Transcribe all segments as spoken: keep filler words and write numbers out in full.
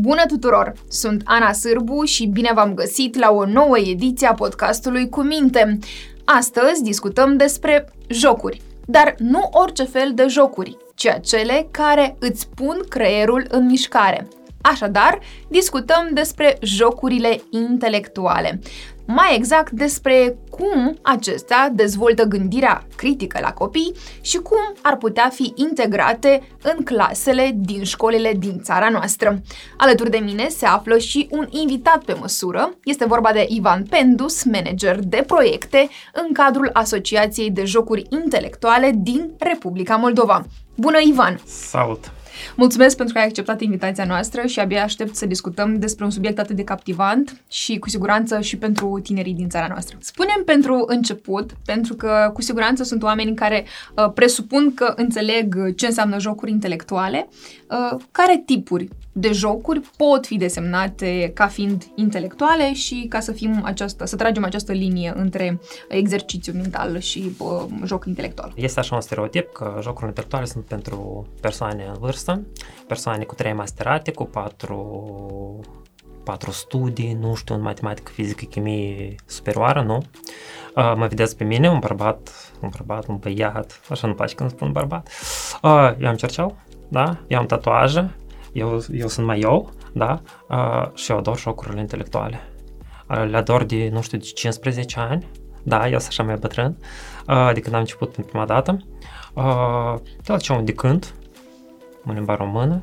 Bună tuturor! Sunt Ana Sârbu și bine v-am găsit la o nouă ediție a podcastului Cu Minte. Astăzi discutăm despre jocuri, dar nu orice fel de jocuri, ci acele care îți pun creierul în mișcare. Așadar, discutăm despre jocurile intelectuale. Mai exact despre cum acestea dezvoltă gândirea critică la copii și cum ar putea fi integrate în clasele din școlile din țara noastră. Alături de mine se află și un invitat pe măsură. Este vorba de Ivan Pendus, manager de proiecte în cadrul Asociației de Jocuri Intelectuale din Republica Moldova. Bună, Ivan! Salut! Mulțumesc pentru că ai acceptat invitația noastră și abia aștept să discutăm despre un subiect atât de captivant și cu siguranță și pentru tinerii din țara noastră. Spunem pentru început, pentru că cu siguranță sunt oameni care uh, presupun că înțeleg ce înseamnă jocuri intelectuale, uh, care tipuri de jocuri pot fi desemnate ca fiind intelectuale și ca să fim această, să tragem această linie între exercițiu mental și uh, joc intelectual. Este așa un stereotip că jocurile intelectuale sunt pentru persoane în vârstă, persoane cu trei masterate, cu patru, patru studii, nu știu, în matematică, fizică, chimie superioară, nu? Uh, mă vedeți pe mine, un bărbat, un bărbat, un băiat, așa nu place când spun bărbat. Uh, eu am cerceau, da? Eu am tatuaje, eu, eu sunt mai eu, da? Uh, și eu ador jocurile intelectuale. Uh, le ador de, nu știu, de cincisprezece ani, da, eu sunt așa mai bătrân, uh, de când am început pentru prima dată. Uh, de la ce un de cânt, în limba română.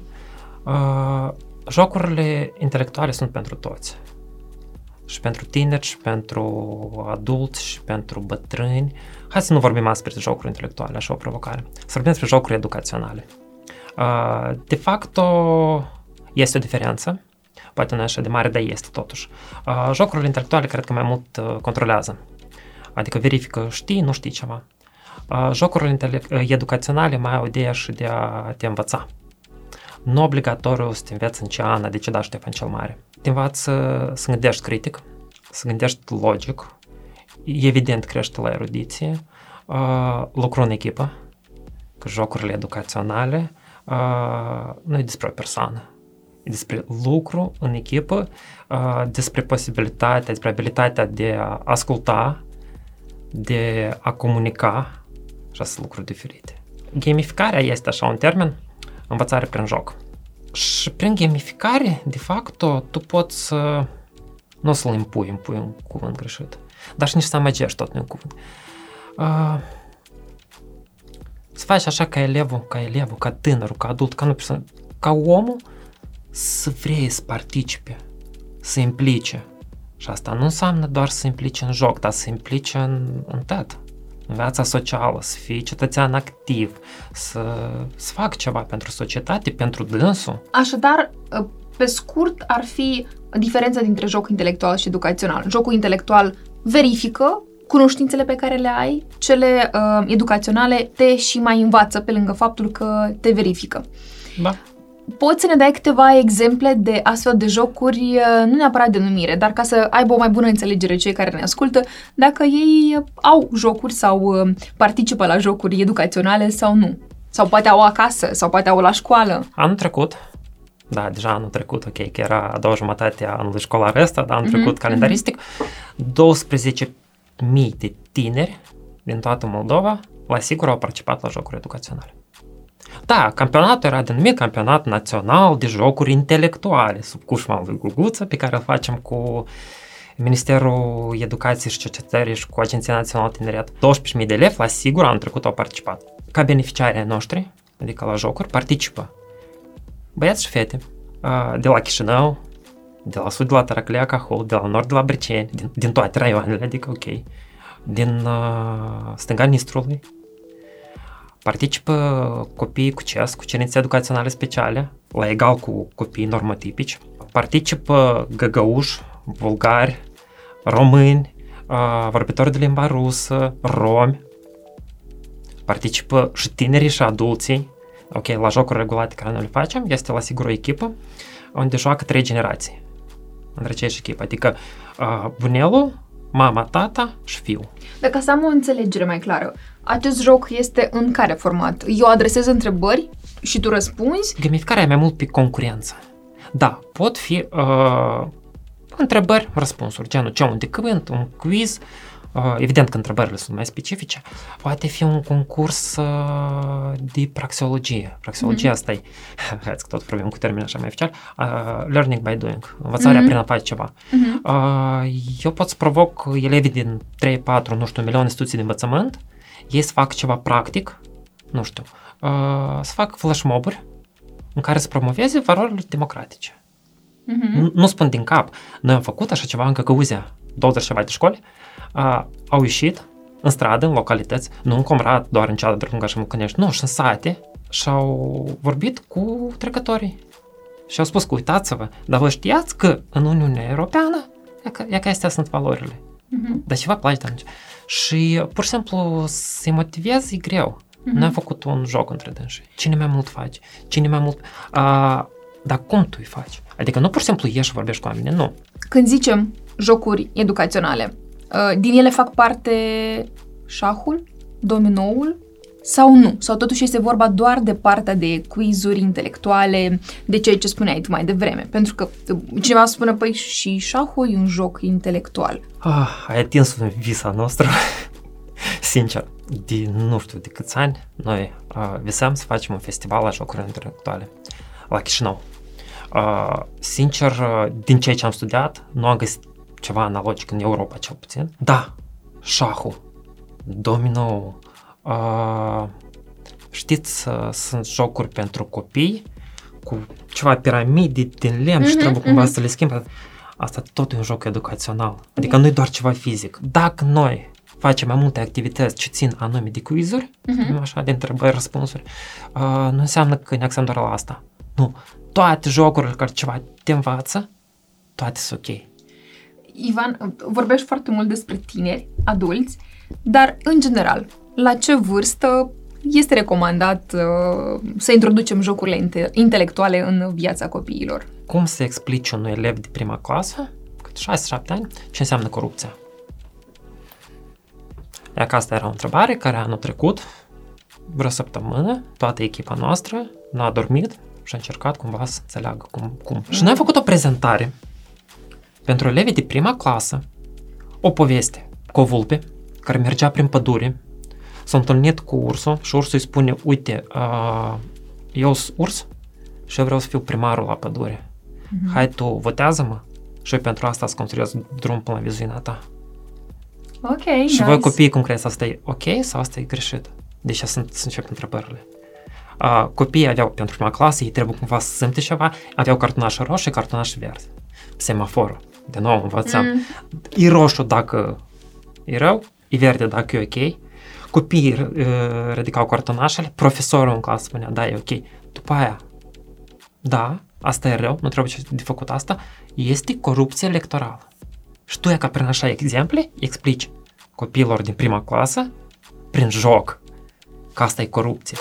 Uh, jocurile intelectuale sunt pentru toți. Și pentru tineri, și pentru adulți, și pentru bătrâni. Hai să nu vorbim astăzi despre jocuri intelectuale, așa o provocare. Să vorbim despre jocuri educaționale. Uh, de fapt, este o diferență, poate nu așa de mare, dar este totuși. Uh, jocurile intelectuale cred că mai mult uh, controlează. Adică verifică, știi, nu știi ceva. Uh, jocurile intele- educaționale mai au ideea și de a te învăța. Nu obligatoriu să te înveți în ce an, de ce da Ștefan cel Mare. Te învață să gândești critic, să gândești logic, evident crește la erudiție, uh, lucru în echipă, că jocurile educaționale uh, nu e despre o persoană, e despre lucru în echipă, uh, despre posibilitatea, despre abilitatea de a asculta, de a comunica, așa sunt lucruri diferite. Gamificarea este așa un termen, învățare prin joc. Și prin gamificare, de fapt, tu poți să, nu o să-l impui, impui un cuvânt greșit, dar și nici să amăgești tot un cuvânt. Uh, să faci așa ca elevul, ca elevul, ca tânărul, ca adult, ca, nu persoană, ca omul să vrei să participe, să implice. Și asta nu înseamnă doar să se implice în joc, dar să se implice în, în tot. În viața socială, să fii cetățean activ, să, să fac ceva pentru societate, pentru dânsul. Așadar, pe scurt, ar fi diferența dintre joc intelectual și educațional. Jocul intelectual verifică cunoștințele pe care le ai, cele uh, educaționale te și mai învață pe lângă faptul că te verifică. Da. Poți să ne dai câteva exemple de astfel de jocuri, nu neapărat de numire, dar ca să aibă o mai bună înțelegere cei care ne ascultă, dacă ei au jocuri sau participă la jocuri educaționale sau nu. Sau poate au acasă, sau poate au la școală. Anul trecut, da, deja anul trecut, ok, că era a doua jumătate a anului școlar ăsta, dar anul mm-hmm. trecut calendaristic, douăsprezece mii de tineri din toată Moldova, la sigur, au participat la jocuri educaționale. Da, campionatul era denumit Campionat Național de Jocuri Intelectuale, sub cușma lui Guguță, pe care îl facem cu Ministerul Educației și Cercetării și cu Agenția Națională Tineret. douăsprezece mii de elevi, la sigur, anul trecut au participat. Ca beneficiarii noștri, adică la jocuri, participă băieți și fete de la Chișinău, de la sud de la Taraclea, Cahul, de la nord de la Brăceni, din, din toate raioanele, adică ok, din uh, stânga Nistrului. Participă copiii cu C E S, cu cerințe educaționale speciale, la egal cu copiii normatipici. Participă găgăuși, bulgari, români, vorbitori de limba rusă, romi. Participă și tinerii și adulții. Ok, la jocuri regulate care noi le facem, este la sigur o echipă unde joacă trei generații între aceeași echipă, adică bunelul, mama, tata și fiul. Dacă să am o înțelegere mai clară, acest joc este în care format? Eu adresez întrebări și tu răspunzi? Gamificarea e mai mult pe concurență. Da, pot fi uh, întrebări, răspunsuri, genul ce un decânt, un quiz, uh, evident că întrebările sunt mai specifice, poate fi un concurs uh, de praxeologie. Praxeologia mm-hmm. asta e, hai că tot vorbim cu termenul așa mai oficial, uh, learning by doing, învățarea mm-hmm. prin a face ceva. Mm-hmm. Uh, eu pot să provoc elevii din trei patru, nu știu, milioane instituții de învățământ, ei să fac ceva practic, nu știu, uh, să fac flashmob-uri în care să promoveze valorile democratice. Uh-huh. Nu, nu spun din cap. Noi am făcut așa ceva în Căcăuzea, douăzeci și ceva de școli, uh, au ieșit în stradă, în localități, nu în Comrat, doar în Ceadă, Drăgunga și Mâncănești, nu, și în sate, și au vorbit cu trecătorii. Și au spus că uitați-vă, dar vă știați că în Uniunea Europeană, e că, e că astea sunt valorile. Uh-huh. Dar ceva place atunci. Și pur și simplu să-i motivezi e greu. Mm-hmm. Noi am făcut un joc între dânsii. Cine mai mult face? Cine mai mult... Uh, dar cum tu îi faci? Adică nu pur și simplu ieși și vorbești cu oamenii, nu. Când zicem jocuri educaționale, uh, din ele fac parte șahul, dominoul sau nu? Sau totuși este vorba doar de partea de quizuri intelectuale, de ceea ce spuneai tu mai devreme? Pentru că cineva spune, păi și șahul e un joc intelectual. Ah, ai atins un vis al nostru. Sincer, de nu știu de câți ani, noi uh, visăm să facem un festival la jocuri intelectuale la Chișinău. Uh, sincer, uh, din ceea ce am studiat, nu am găsit ceva analogic în Europa, cel puțin. Da, șahul, dominoul, uh, știți, uh, sunt jocuri pentru copii cu ceva piramide din lemn mm-hmm, și trebuie cumva mm-hmm. să le schimbi. Asta tot e un joc educațional, adică nu e doar ceva fizic. Dacă noi facem mai multe activități ce țin anume de quizuri, uh-huh. așa, de întrebări, răspunsuri, uh, nu înseamnă că ne axăm doar la asta. Nu. Toate jocurile care ceva te învață, toate sunt ok. Ivan, vorbești foarte mult despre tineri, adulți, dar, în general, la ce vârstă este recomandat uh, să introducem jocurile inte- intelectuale în viața copiilor? Cum să explici unui elev de prima clasă, cât șase șapte ani, ce înseamnă corupția? Ia că asta era o întrebare care anul trecut, vreo săptămână, toată echipa noastră n-a dormit și a încercat cumva să înțeleagă cum. cum. Și noi am făcut o prezentare pentru elevii de prima clasă, o poveste cu o vulpe care mergea prin pădure, s-a întâlnit cu ursul și ursul îi spune, uite, uh, eu sunt urs și eu vreau să fiu primarul la pădure. Mm-hmm. Hai tu, votează-mă și eu pentru asta să construiesc drum până la viziunea ta. Ok, și nice. voi copiii cum crezi, asta e ok sau asta e greșit? Deci sunt, să încep întrebările. Uh, copiii aveau pentru prima clasă, ei trebuie cumva să simte ceva, aveau cartonaș roșu și cartonaș verde. Semaforul, de nou învățăm. Mm. E roșu dacă e rău, e verde dacă e ok. Copiii uh, ridicau cartonașele, profesorul în clasă spunea, da, e ok. După aia, da, asta e rău, nu trebuie de făcut asta, este corupție electorală. Și tu, ca prin așa exemple, explici copiilor din prima clasă, prin joc, că asta e corupție.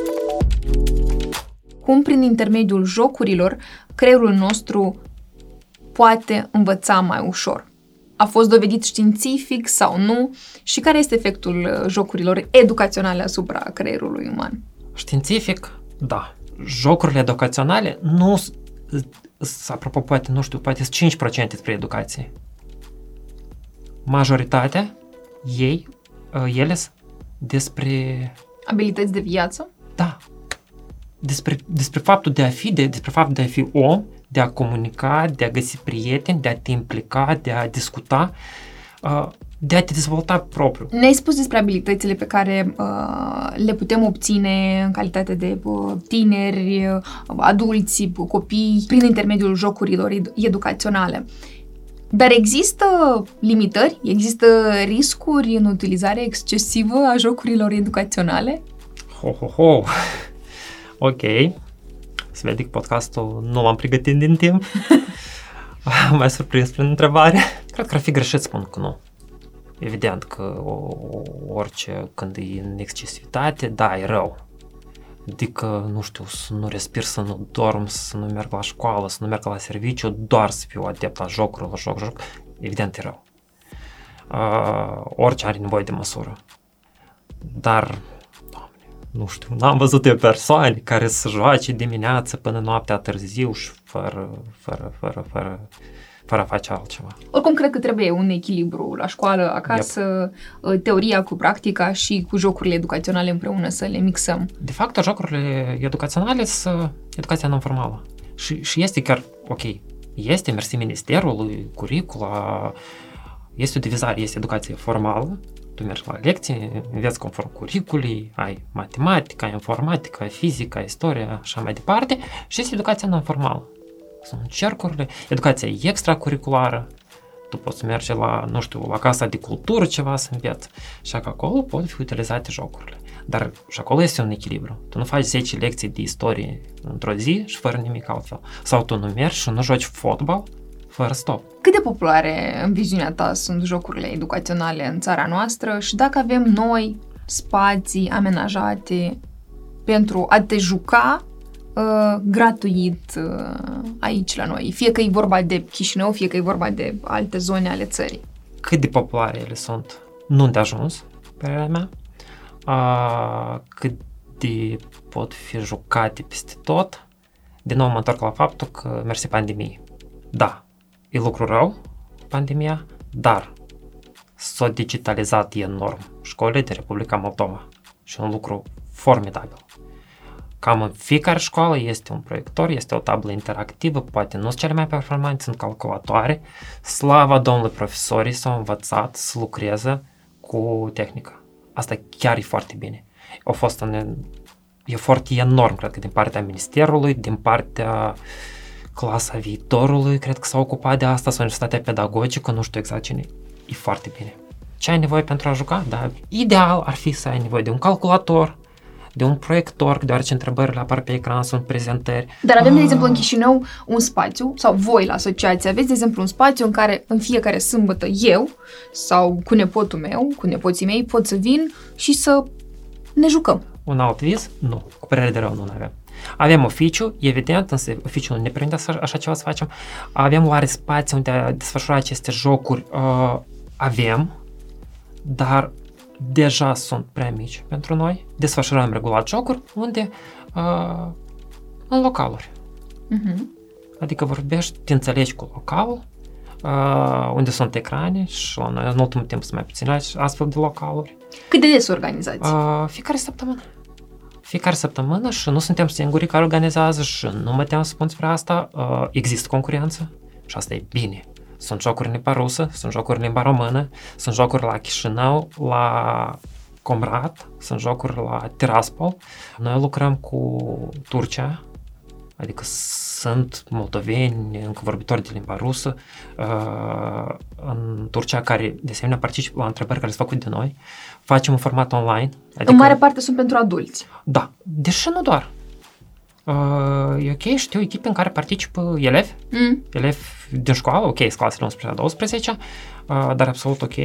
Cum prin intermediul jocurilor creierul nostru poate învăța mai ușor? A fost dovedit științific sau nu? Și care este efectul jocurilor educaționale asupra creierului uman? Științific, da. Jocurile educaționale nu sunt, apropo, poate, nu știu, poate sunt cinci la sută despre educație. Majoritatea ei, ele sunt despre... Abilități de viață? Da. Despre, despre faptul de a fi, de, despre faptul de a fi om, de a comunica, de a găsi prieteni, de a te implica, de a discuta, de a te dezvolta propriu. Ne-ai spus despre abilitățile pe care uh, le putem obține în calitate de uh, tineri, uh, adulți, copii, prin intermediul jocurilor ed- educaționale. Dar există limitări? Există riscuri în utilizarea excesivă a jocurilor educaționale? Ho, ho, ho! Ok. Se vede că podcastul nu l-am pregătit din timp. M-ai surprins prin întrebare. Cred că ar fi greșit să spun că nu. Evident că orice, când e în excesivitate, da, e rău. Adică, nu știu, să nu respir, să nu dorm, să nu merg la școală, să nu merg la serviciu, doar să fiu adept la jocuri, la joc, joc, evident e rău. Uh, orice are nevoie de măsură. Dar, doamne, nu știu, n-am văzut eu persoane care să joace dimineața până noaptea târziu și fără, fără, fără, fără, fără a face altceva. Oricum, cred că trebuie un echilibru la școală, acasă, yep. teoria cu practica și cu jocurile educaționale împreună să le mixăm. De fapt, jocurile educaționale sunt educația non-formală. Și, și este chiar ok. Este, mersi ministerului, curicula, este o divizare, este educație formală, tu mergi la lecții, înveți conform curiculii, ai matematică, ai informatică, ai fizică, ai istoria, așa mai departe, și este educația non-formală. Sunt cercurile, educația extracurriculară, tu poți merge la, nu știu, la casa de cultură ceva să înveți, și că acolo pot fi utilizate jocurile. Dar și acolo este un echilibru. Tu nu faci zece lecții de istorie într-o zi și fără nimic altfel. Sau tu nu mergi și nu joci fotbal fără stop. Cât de populare, în viziunea ta, sunt jocurile educaționale în țara noastră și dacă avem noi spații amenajate pentru a te juca uh, gratuit uh, aici la noi? Fie că e vorba de Chișinău, fie că e vorba de alte zone ale țării. Cât de populare ele sunt? Nu de ajuns, părerea mea. Uh, cât de pot fi jucate peste tot. Din nou mă întorc la faptul că mersi pandemie. Da, e lucru rău, pandemia, dar s-a digitalizat enorm școlile din Republica Moldova și un lucru formidabil. Cam în fiecare școală este un proiector, este o tablă interactivă, poate nu sunt cele mai performante, sunt calculatoare. Slava Domnului, profesorii s-au învățat să lucreze cu tehnică. Asta chiar e foarte bine. A fost un efort enorm, cred că, din partea ministerului, din partea clasa viitorului, cred că s-a ocupat de asta, sau Universitatea Pedagogică, nu știu exact cine. E foarte bine. Ce ai nevoie pentru a juca? Da, ideal ar fi să ai nevoie de un calculator, de un proiector, deoarece întrebările apar pe ecran, sunt prezentări. Dar avem, de exemplu, în Chișinău un spațiu, sau voi la asociație aveți, de exemplu, un spațiu în care în fiecare sâmbătă eu sau cu nepotul meu, cu nepoții mei, pot să vin și să ne jucăm. Un alt vis? Nu. Cu părere de rău nu avem. Avem oficiu, evident, însă oficiul nu ne permite așa ceva să facem. Avem oare spații unde a desfășura aceste jocuri? Uh, avem, dar deja sunt prea mici pentru noi. Desfășurăm regulat jocuri unde uh, în localuri. Uh-huh. Adică vorbești, te înțelegi cu localul, uh, unde sunt ecrane și la noi în ultimul timp sunt mai puține astfel de localuri. Cât de des organizați? Uh, fiecare săptămână. Fiecare săptămână și nu suntem singurii care organizează și nu mă tem să spun despre asta. Uh, există concurență și asta e bine. Sunt jocuri în limba rusă, sunt jocuri în limba română, sunt jocuri la Chișinău, la Comrat, sunt jocuri la Tiraspol. Noi lucrăm cu Turcia, adică sunt moldoveni, încă vorbitori de limba rusă, uh, în Turcia, care de asemenea participă la întrebări care sunt făcute de noi. Facem un format online. Adică, în mare parte sunt pentru adulți. Da, deși nu doar. Uh, e ok, știu echipe în care participă elevi, mm. elevi din școală, ok, sunt clasele unsprezece doisprezece, uh, dar absolut ok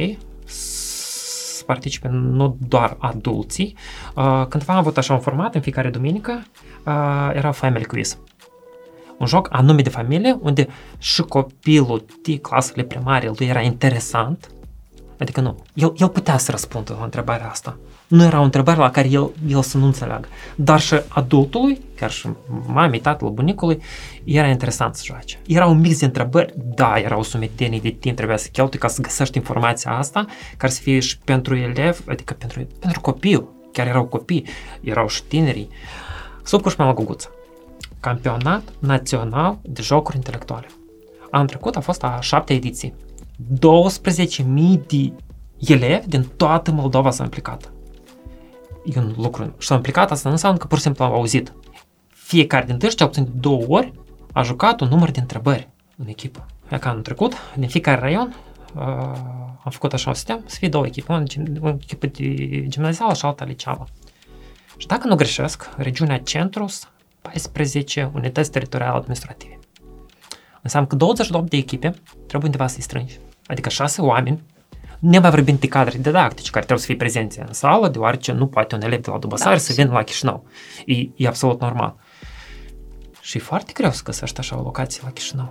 să participe nu doar adulții. Uh, cândva am avut așa un format în fiecare duminică, uh, era Family Quiz. Un joc anume de familie, unde și copilul de clasele primare lui era interesant, adică nu, el, el putea să răspundă la întrebarea asta. Nu era o întrebare la care el, el să nu înțeleagă. Dar și adultului, chiar și mamei, tatălui, bunicului, era interesant să joace. Era un mix de întrebări, da, era o sumedenie de timp, trebuia să cheltui ca să găsești informația asta, care să fie și pentru elevi, adică pentru, pentru copil. Chiar erau copii, erau și tinerii. Sub Cușmea la Guguță. Campionat național de jocuri intelectuale. Anul trecut a fost a șaptea ediție. douăsprezece mii de elevi din toată Moldova s-au implicat. E un lucru. Și s-au implicat, asta nu înseamnă că pur și simplu au auzit. Fiecare dintre ei, cel puțin de două ori, a jucat un număr de întrebări în echipă. E ca anul trecut, din fiecare raion, uh, am făcut așa un sistem, să fie două echipe, o echipă de gimnazială și alta liceală. Și dacă nu greșesc, regiunea Centru, paisprezece unități teritoriale administrative. Înseamnă că douăzeci și opt de echipe trebuie undeva să-i strângi. Adică șase oameni, ne mai vorbim de cadre didactice care trebuie să fie prezenți în sală, deoarece nu poate un elev de la Dubăsari da, să vină la Chișinău. E, e absolut normal. Și e foarte greu să găsești așa o locație la Chișinău.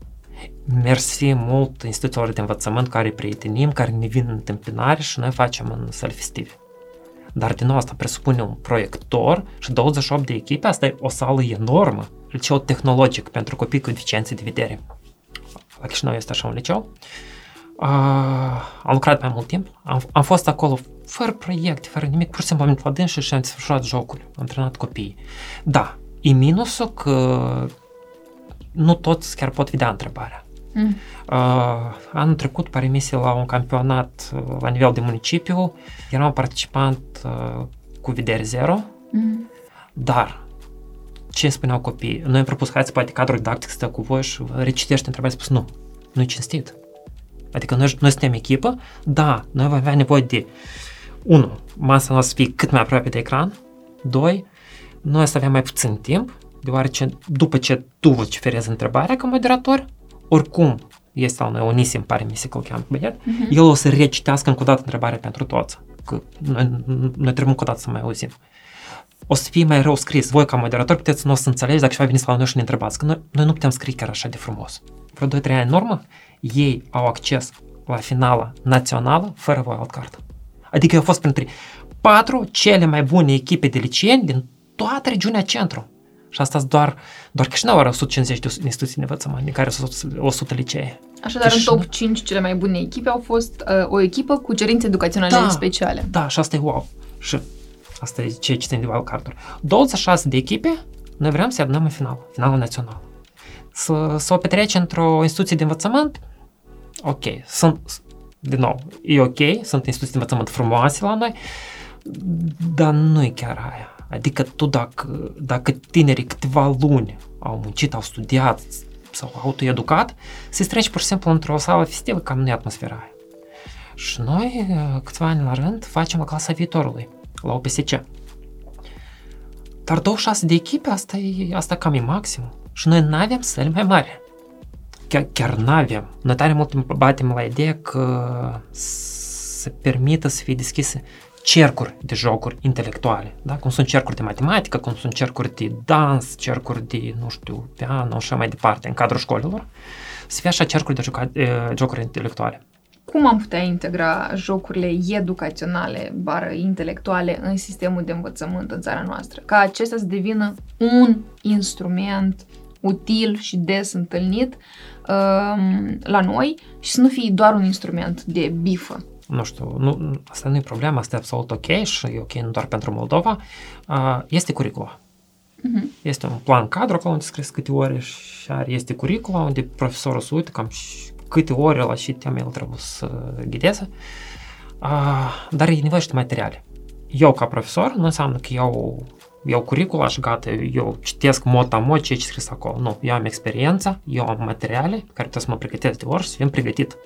Mersi mult instituțiilor de învățământ care prietenim, care ne vin în întâmpinare și noi facem în săli festive. Dar din nou asta presupune un proiector și douăzeci și opt de echipe, asta e o sală enormă, liceu tehnologic pentru copii cu deficiențe de vedere. La Chișinău este așa un liceu. Uh, am lucrat mai mult timp, am, am fost acolo fără proiecte, fără nimic, pur și simplu am venit la dânsă și am desfășurat jocul, am antrenat copiii. Da, e minusul că nu toți chiar pot vedea întrebarea. Mm. Uh, anul trecut, pare-mi la un campionat uh, la nivel de municipiu, eram participant uh, cu vedere zero, mm. dar ce îmi spuneau copiii? Noi am propus, hai să poate cadrul didactic stă cu voi și recitește întrebarea, spus nu, nu e cinstit. Adică noi, noi suntem echipă, da, noi vom avea nevoie de, unu, masa noastră să fie cât mai aproape de ecran, doi, noi să avem mai puțin timp, deoarece după ce tu vociferezi întrebarea ca moderator, oricum este al noi Onisim, pare mi se că îl cheamă băiat, uh-huh. el o să recitească încă o dată întrebarea pentru toți, că noi, noi trebuie încă o dată să mai auzim. O să fie mai rău scris, voi ca moderator puteți să nu o să înțelegeți dacă și-va veniți la noi și ne întrebați, că noi, noi nu putem scrie chiar așa de frumos. Vreo doi trei ani în urmă, ei au acces la finala națională fără wildcard. Adică eu au fost printre patru cele mai bune echipe de liceeni din toată regiunea centru. Și asta doar, doar Chișinău are o sută cincizeci de instituții de învățământ, din care sunt o sută licee. Așadar, Chișinău... în top cinci cele mai bune echipe au fost uh, o echipă cu cerințe educaționale da, speciale. Da, și asta e wow. Și asta e ce țin de wildcard-uri. douăzeci și șase de echipe, noi vrem să adunăm în final, finalul național. Să, să o petrecem într-o instituție de învățământ, ok, sunt, din nou, e ok, sunt instituții de învățământ frumoase la noi, dar nu e chiar aia. Adică tu dacă, dacă tinerii câteva luni au muncit, au studiat sau au autoeducat, se strângi pur și simplu într-o sală festivă, cam nu e atmosfera aia. Și noi, câțiva ani la rând, facem la clasa viitorului, la O P S C. Dar douăzeci și șase de echipe, asta, e, asta cam e maxim. Și noi n-avem săli mai mari. Chiar, chiar n-avem. Noi tare mult batem la ideea că se permită să fie deschise cercuri de jocuri intelectuale, da? Cum sunt cercuri de matematică, cum sunt cercuri de dans, cercuri de, nu știu, piano și așa mai departe, în cadrul școlilor, să fie așa cercuri de juca- jocuri intelectuale. Cum am putea integra jocurile educaționale, bară intelectuale, în sistemul de învățământ în țara noastră? Ca acestea să devină un instrument util și des întâlnit um, la noi și să nu fie doar un instrument de bifă. Nu știu, nu, asta nu e problema, asta e absolut ok și e ok nu doar pentru Moldova, uh, este curicula. Uh-huh. Este un plan cadru acolo unde scris câte ore și are, este curicula unde profesorul se uită cam câte ore la și teme el trebuie să ghideze, uh, dar e nevoie și de materiale. Eu ca profesor nu înseamnă că eu iau curicula și gata, eu citesc mot-a-mot ce e scris acolo. Nu, eu am experiența, eu am materiale care trebuie să mă pregătesc de ori și să fim pregătit.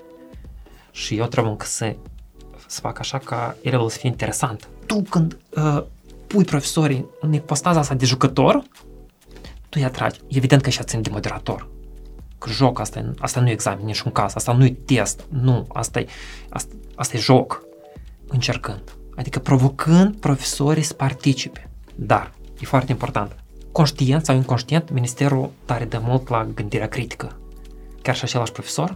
Și eu trebuie încă să, să fac așa ca el să fie interesant. Tu când uh, pui profesorii în ipostaza asta de jucător, tu îi atragi. Evident că și-a țin de moderator. Că joc, asta, e, asta nu e examen, nici un caz, asta nu e test, nu, asta e, asta, asta e joc. Încercând. Adică provocând profesorii să participe. Dar, e foarte important, conștient sau inconștient, ministerul tare de mult la gândirea critică. Chiar și același profesor,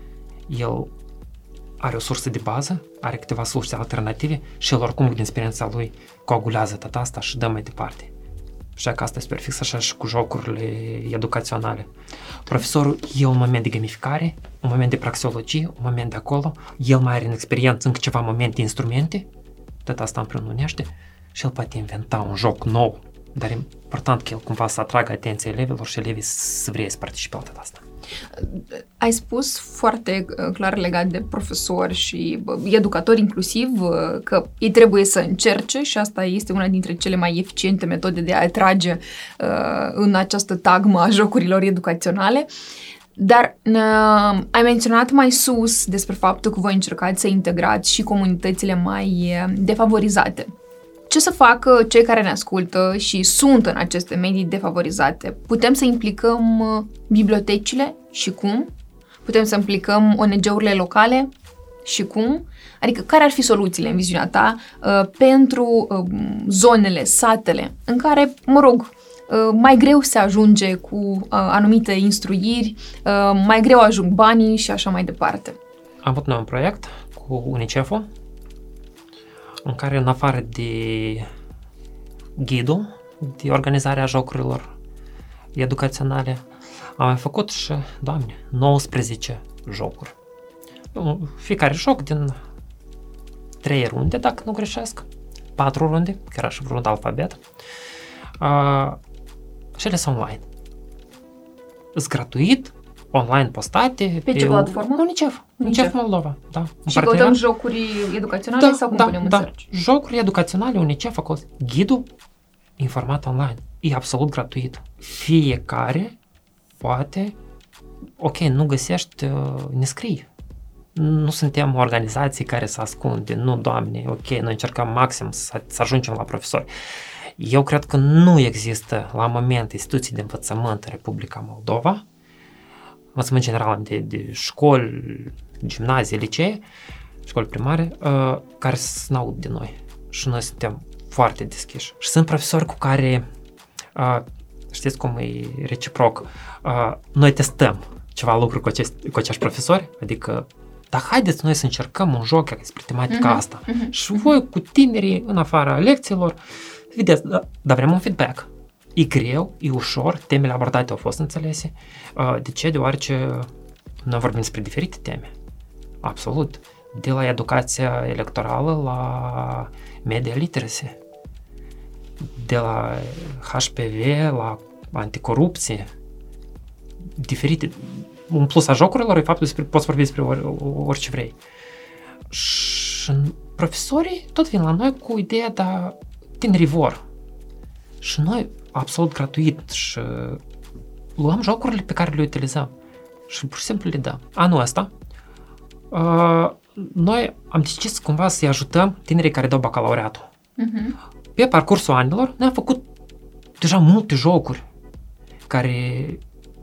el are o sursă de bază, are câteva surse alternative și el oricum din experiența lui coagulează tot asta și dă mai departe. Și că asta e super fix așa și cu jocurile educaționale. Profesorul e un moment de gamificare, un moment de praxeologie, un moment de acolo, el mai are în experiență încă ceva momente, instrumente, tot asta împreunește și el poate inventa un joc nou, dar e important că el cumva să atragă atenția elevilor și elevii să vrea să participe la tot asta. Ai spus foarte clar legat de profesori și educatori inclusiv că ei trebuie să încerce și asta este una dintre cele mai eficiente metode de a atrage uh, în această tagmă a jocurilor educaționale. Dar uh, ai menționat mai sus despre faptul că voi încercați să integrați și comunitățile mai defavorizate. Ce să facă cei care ne ascultă și sunt în aceste medii defavorizate? Putem să implicăm bibliotecile și cum? Putem să implicăm O N G-urile locale și cum? Adică care ar fi soluțiile în viziunea ta uh, pentru uh, zonele, satele, în care, mă rog, uh, mai greu se ajunge cu uh, anumite instruiri, uh, mai greu ajung banii și așa mai departe? Am avut noi un proiect cu UNICEF-ul în care, în afară de ghidul de organizarea jocurilor, educaționale. Am mai făcut și, Doamne, nouăsprezece jocuri. Fiecare joc din trei runde, dacă nu greșesc, patru runde, chiar și vreun alfabet. Uh, și ele sunt online. Sunt gratuit, online postate. Pe ce platformă? UNICEF. UNICEF Moldova, da. Și căutăm jocuri educaționale da, sau cum da, punem da. în search? Jocuri educaționale UNICEF, acolo. Ghidul informat online. E absolut gratuit. Fiecare poate, ok, nu găsești, ne scrii. Nu suntem organizații care să ascunde, nu, Doamne, ok, noi încercăm maxim să, să ajungem la profesori. Eu cred că nu există la moment instituții de învățământ în Republica Moldova, învățământ general de, de școli, gimnazii, licee, școli primare, uh, care să n-aud de noi. Și noi suntem foarte deschiși. Și sunt profesori cu care, uh, știți cum e reciproc, uh, noi testăm ceva lucruri cu, acest, cu acești profesori, adică dar haideți noi să încercăm un joc despre tematica uh-huh, asta. Uh-huh. Și voi cu tinerii în afara lecțiilor, vedeți, da, dar vrem un feedback. E greu, e ușor, temele abordate au fost înțelese. De ce? Deoarece noi vorbim despre diferite teme. Absolut. De la educația electorală la media literacy. De la H P V la anticorupție. Diferite. Un plus a jocurilor e faptul despre poți vorbi despre or, orice vrei. Și profesorii tot vin la noi cu ideea, dar tinerii vor. Și noi, absolut gratuit, și luăm jocurile pe care le utilizăm și pur și simplu le dăm. Anul ăsta, uh, noi am decis cumva să-i ajutăm tinerii care dau bacalaureatul. Uh-huh. Pe parcursul anilor, noi am făcut deja multe jocuri care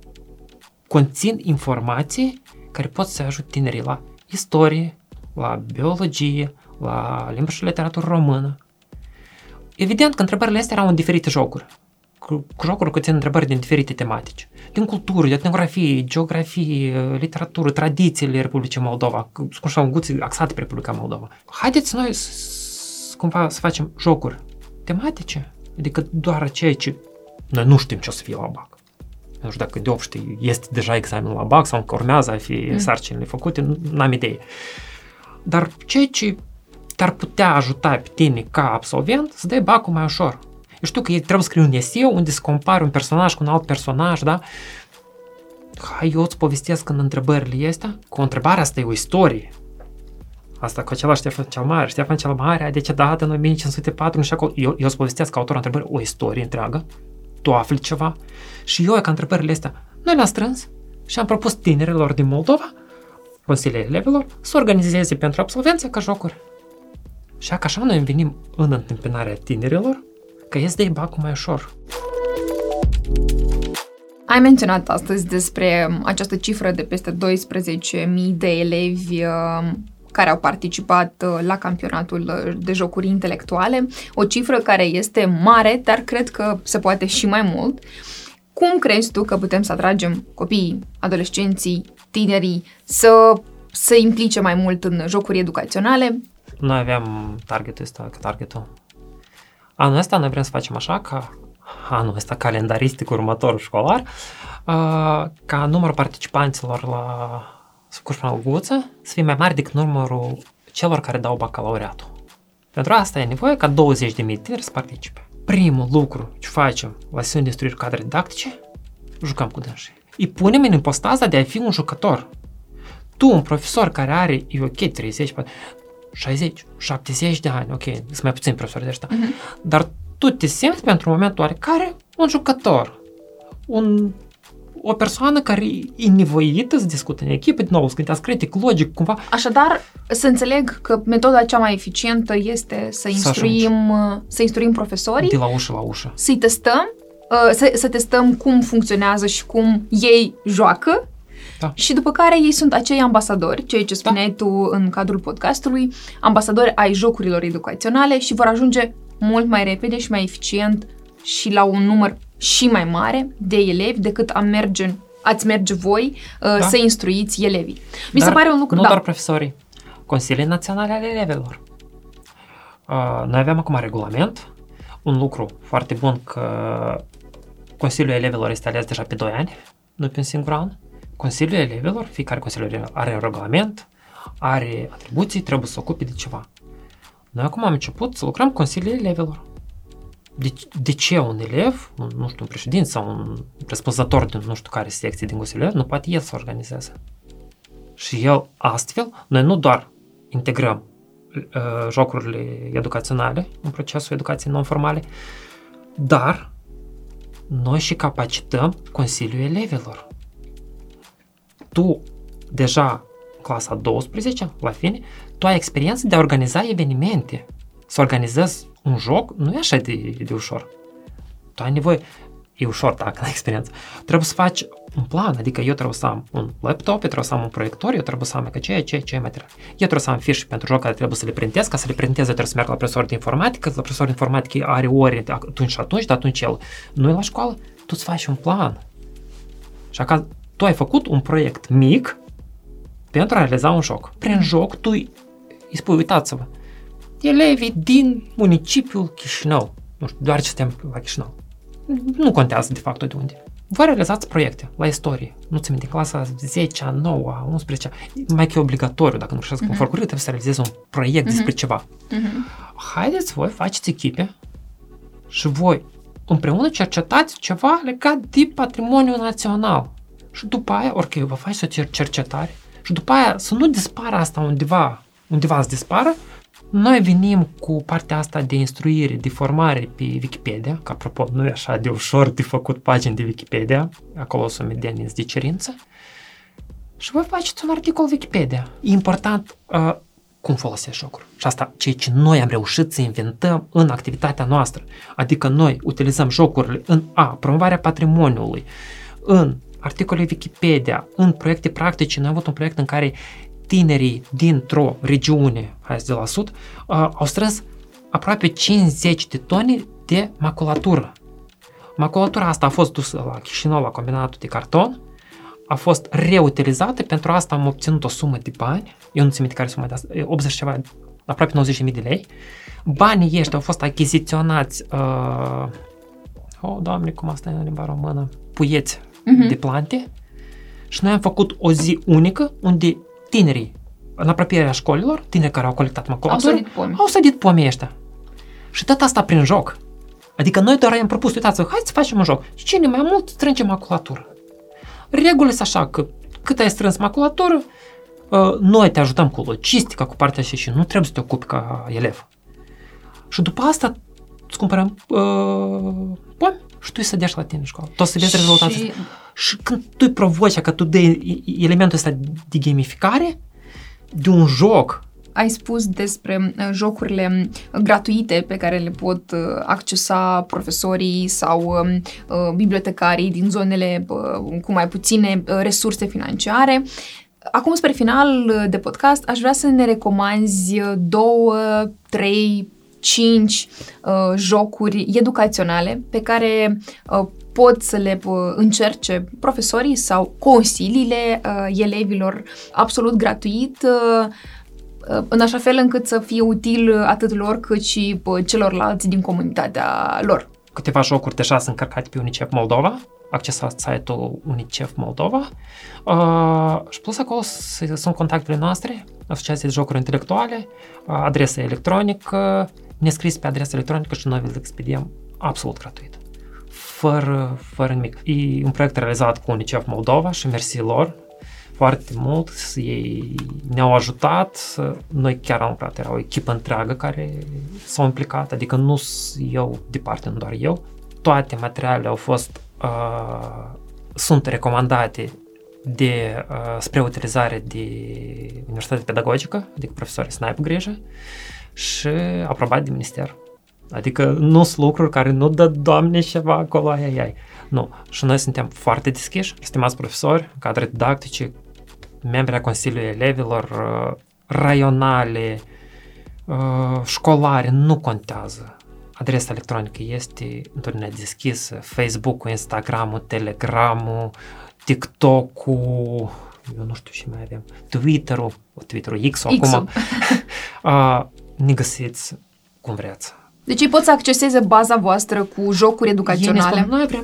conțin informații care pot să ajute tinerii la istorie, la biologie, la limbă și literatură română. Evident că întrebările astea erau în diferite jocuri, cu, cu jocuri conțin întrebări din diferite tematici, din cultură, de etnografie, geografie, literatură, tradițiile Republicii Moldova, cum așa un guț axate pe Republica Moldova. Haideți noi să, cumva să facem jocuri tematice, adică doar ceea ce noi nu știm ce o să fie la B A C. Nu știu dacă de obște este deja examenul la B A C sau încă urmează a fi mm. sarcinile făcute, n-am idee. Dar ceea ce te-ar putea ajuta pe tine ca absolvent să dai B A C-ul mai ușor. Eu știu că trebuie să scrii un eseu unde să compari un personaj cu un alt personaj, da? Hai, eu îți povestesc în întrebările astea, cu întrebarea asta e o istorie. Asta cu acela Ștefan cel Mare. Ștefan cel Mare a decedat în o mie cinci sute patru și acolo. Eu, eu îți povestesc ca autor întrebări o istorie întreagă, tu afli ceva și eu ca întrebările astea noi le-am strâns și am propus tinerilor din Moldova, consiliile elevilor, să organizeze pentru absolvență ca jocuri. Și așa noi venim în întâmpinarea tinerilor că ies de B A C-ul mai ușor. Ai menționat astăzi despre această cifră de peste douăsprezece mii de elevi care au participat la campionatul de jocuri intelectuale, o cifră care este mare, dar cred că se poate și mai mult. Cum crezi tu că putem să atragem copiii, adolescenții, tinerii să se implice mai mult în jocuri educaționale? Noi aveam targetul ăsta, targetul. Anul ăsta noi vrem să facem așa ca anul ăsta calendaristic următor școlar, ca numărul participanților la cursul Alguță să fie mai mare decât numărul celor care dau bacalaureatul. Pentru asta e nevoie ca douăzeci de mii de tineri să participe. Primul lucru ce facem la sesiuni de instruire cadre didactice, jucăm cu dânsii. Îi punem în impostaza de a fi un jucător. Tu, un profesor care are, e ok, treizeci, șaizeci, șaptezeci de ani, ok, sunt mai puțini profesori de ăștia, uh-huh. Dar tu te simți pentru momentul oarecare un jucător, un, o persoană care e nevoită să discute în echipă, din nou, să gândească critic, logic, cumva. Așadar, să înțeleg că metoda cea mai eficientă este să instruim, să instruim profesorii. De la ușă la ușă. Să-i testăm, să, să testăm cum funcționează și cum ei joacă. Da. Și după care ei sunt acei ambasadori, ceea ce spuneai da. tu în cadrul podcastului, ambasadori ai jocurilor educaționale și vor ajunge mult mai repede și mai eficient și la un număr și mai mare de elevi decât am merge, ați merge voi uh, da. să instruiți elevii. Mi Dar se pare un lucru... nu da. doar profesorii, Consiliile Naționale ale Elevilor. Uh, noi avem acum regulament, un lucru foarte bun că Consiliul Elevilor este ales deja pe doi ani, nu pe un singur an. Consiliul Elevilor, fiecare Consiliu Elevilor are un regulament, are atribuții, trebuie să se ocupe de ceva. Noi acum am început să lucrăm cu Consiliul Elevilor. De, de ce un elev, un, nu știu, un președinte sau un răspunzător din nu știu care secție din Consiliul Elevilor, nu poate el să organizeze? Și el astfel, noi nu doar integrăm uh, jocurile educaționale în procesul educației non-formale, dar noi și capacităm Consiliul Elevilor. Tu, deja clasa a douăsprezecea, la fine, tu ai experiență de a organiza evenimente. Să organizezi un joc nu e așa de, de ușor. Tu ai nevoie, e ușor dacă ai experiență. Trebuie să faci un plan, adică eu trebuie să am un laptop, eu trebuie să am un proiector, eu trebuie să am că ce, ce, ce material. Eu trebuie să am fișe pentru joc care trebuie să le printez, ca să le printez eu trebuie să merg la profesor de informatică, la profesor de informatică are ore de atunci și atunci, de atunci el nu e la școală, tu îți faci un plan. Și acasă, tu ai făcut un proiect mic pentru a realiza un joc. Prin joc tu îi spui, uitați-vă, elevii din municipiul Chișinău, nu știu, doar ce suntem la Chișinău, nu contează de fapt de unde. Vă realizați proiecte la istorie, nu ți minte, clasa zecea, nouă, unsprezecea, mai că e obligatoriu, dacă nu știți uh-huh. conform curriculului, trebuie să realizezi un proiect uh-huh. despre ceva. Uh-huh. Haideți voi, faceți echipe și voi împreună cercetați ceva legat de patrimoniul național. Și după aia, ok, vă faci o cercetare și după aia să nu dispară asta undeva, undeva să dispară, noi venim cu partea asta de instruire, de formare pe Wikipedia, că apropo nu e așa de ușor de făcut pagini de Wikipedia, acolo sunt medianiți de cerință, și voi faceți un articol Wikipedia. E important uh, cum folosești jocuri. Și asta ceea ce noi am reușit să inventăm în activitatea noastră. Adică noi utilizăm jocurile în A, promovarea patrimoniului, în articole Wikipedia, în proiecte practice. Noi am avut un proiect în care tinerii dintr-o regiune, hai de la sud, uh, au strâns aproape cincizeci de tone de maculatură. Maculatura asta a fost dusă la Chișinău, la combinatul de carton, a fost reutilizată, pentru asta am obținut o sumă de bani, eu nu țin minte care sumă de asta, optzeci ceva, aproape nouăzeci de mii de lei. Banii ăștia au fost achiziționați, uh, oh, Doamne, cum asta e în limba română, puieți uh-huh. de plante, și noi am făcut o zi unică unde tinerii, în apropierea școlilor, tineri care au colectat maculatură, au sădit pomi. Au sădit pomii ăștia. Și tot asta prin joc. Adică noi doar i-am propus, uitați-vă, hai să facem un joc. Și cine mai mult strânge maculatură. Regulile sunt așa, că cât ai strâns maculatură, noi te ajutăm cu logistica, cu partea așa și nu trebuie să te ocupi ca elev. Și după asta îți cumpărăm uh, pomi și tu îi sădești la tine în școală. Tu o să vezi și... rezultatul. Și când tu îi provoci, că tu dai elementul ăsta de gamificare, de un joc. Ai spus despre uh, jocurile gratuite pe care le pot uh, accesa profesorii sau uh, bibliotecarii din zonele uh, cu mai puține uh, resurse financiare. Acum, spre final de podcast, aș vrea să ne recomanzi două, trei, cinci uh, jocuri educaționale pe care uh, pot să le uh, încerce profesorii sau consiliile uh, elevilor absolut gratuit, uh, uh, în așa fel încât să fie util atât lor cât și uh, celorlalți din comunitatea lor. Câteva jocuri deja sunt încărcate pe UNICEF Moldova, accesați site-ul UNICEF Moldova uh, și plus acolo sunt contactele noastre, Asociația de Jocuri Intelectuale, uh, adresa electronică, ne scris pe adresa electronică și noi vi-l expediem absolut gratuit. Fără, fără nimic. E un proiect realizat cu UNICEF Moldova și mersi lor foarte mult. Ei ne-au ajutat. Noi chiar am lucrat, era o echipă întreagă care s-au implicat, adică nu eu departe, nu doar eu. Toate materialele au fost, uh, sunt recomandate de, uh, spre utilizare de Universitatea Pedagogică, adică profesorii să n-aibă grijă, și aprobat de minister. Adică nu sunt lucruri care nu dă, Doamne, ceva acolo, ai, ai, ai. Nu. Și noi suntem foarte deschiși, stimați profesori, cadre didactice, membri ai Consiliului Elevilor, raionale, școlare, nu contează. Adresa electronică este întotdeauna deschisă, Facebook-ul, Instagram-ul, Telegram-ul, TikTok-ul, eu nu știu ce mai avem, Twitter-ul, Twitter-ul X-ul acum. uh, ne găsiți cum vreți. Deci ei pot să acceseze baza voastră cu jocuri educaționale. Spun, noi vrem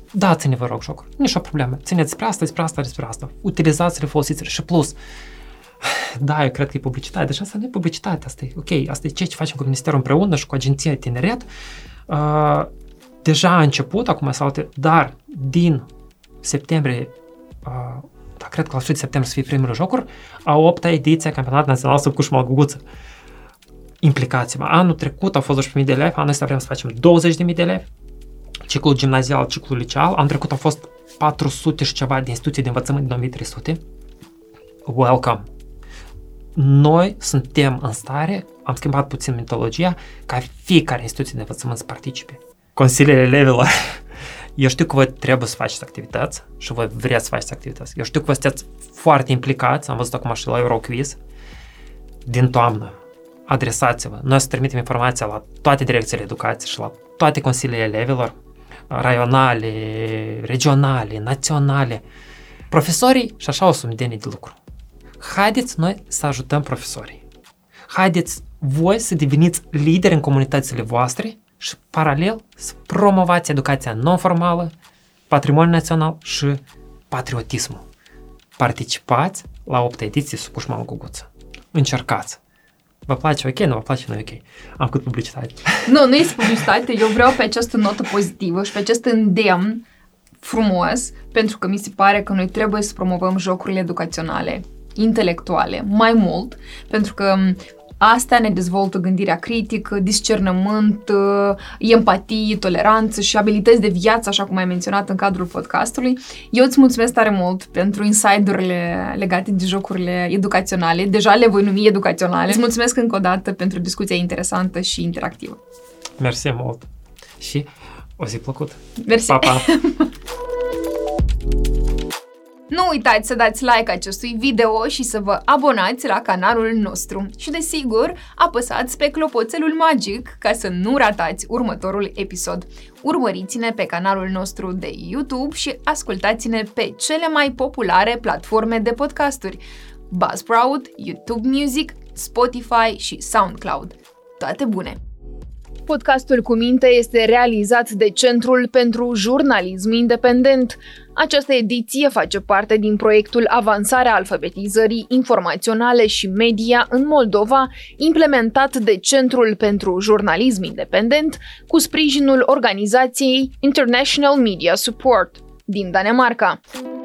dați-ne, vă rog, jocuri. Nici o problemă. Țineți despre asta, despre asta, despre asta. Utilizați-le, folosiți-le. Și plus, da, eu cred că e publicitate. Deci asta nu e publicitate. Asta e ok. Asta e ceea ce facem cu Ministerul împreună și cu Agenția Tineret. Uh, deja a început, acum sau alte, dar din septembrie, uh, da, cred că la sfârșit septembrie să fie primele jocuri, a opta ediție a Campionatului Național Sub Cușma Guguță. Implicați-vă. Anul trecut au fost doisprezece mii de elevi, anul ăsta vrem să facem douăzeci de mii de elevi. Ciclul gimnazial, ciclul liceal. Anul trecut au fost patru sute și ceva de instituții de învățământ din o mie trei sute. Welcome! Noi suntem în stare, am schimbat puțin mitologia, ca fiecare instituție de învățământ să participe. Consiliile elevilor, eu știu că voi trebuie să faceți activități și voi vreți să faceți activități. Eu știu că vă sunteți foarte implicați, am văzut acum și la Euroquiz, din toamnă. Adresați-vă. Noi să trimitem informația la toate direcțiile educației și la toate consiliile elevilor, raionale, regionale, naționale, profesorii și așa o sumedenie de lucru. Haideți noi să ajutăm profesorii. Haideți voi să deveniți lideri în comunitățile voastre și paralel să promovați educația non-formală, patrimoniul național și patriotismul. Participați la opta ediție Sub Cușma Guguță. Încercați. Vă place ok? Nu vă place? Nu e ok. Am făcut publicitate. Nu, nu este publicitate. Eu vreau pe această notă pozitivă și pe acest îndemn frumos, pentru că mi se pare că noi trebuie să promovăm jocurile educaționale, intelectuale, mai mult, pentru că astea ne dezvoltă gândirea critică, discernământ, empatie, toleranță și abilități de viață, așa cum ai menționat în cadrul podcastului. Eu îți mulțumesc tare mult pentru insider-urile legate de jocurile educaționale. Deja le voi numi educaționale. Îți mulțumesc încă o dată pentru discuția interesantă și interactivă. Mersi mult și o zi plăcută. Mersi. Pa, pa. Nu uitați să dați like acestui video și să vă abonați la canalul nostru. Și desigur, apăsați pe clopoțelul magic ca să nu ratați următorul episod. Urmăriți-ne pe canalul nostru de YouTube și ascultați-ne pe cele mai populare platforme de podcasturi: Buzzsprout, YouTube Music, Spotify și SoundCloud. Toate bune! Podcastul cu minte este realizat de Centrul pentru Jurnalism Independent. Această ediție face parte din proiectul Avansarea alfabetizării informaționale și media în Moldova, implementat de Centrul pentru Jurnalism Independent cu sprijinul organizației International Media Support din Danemarca.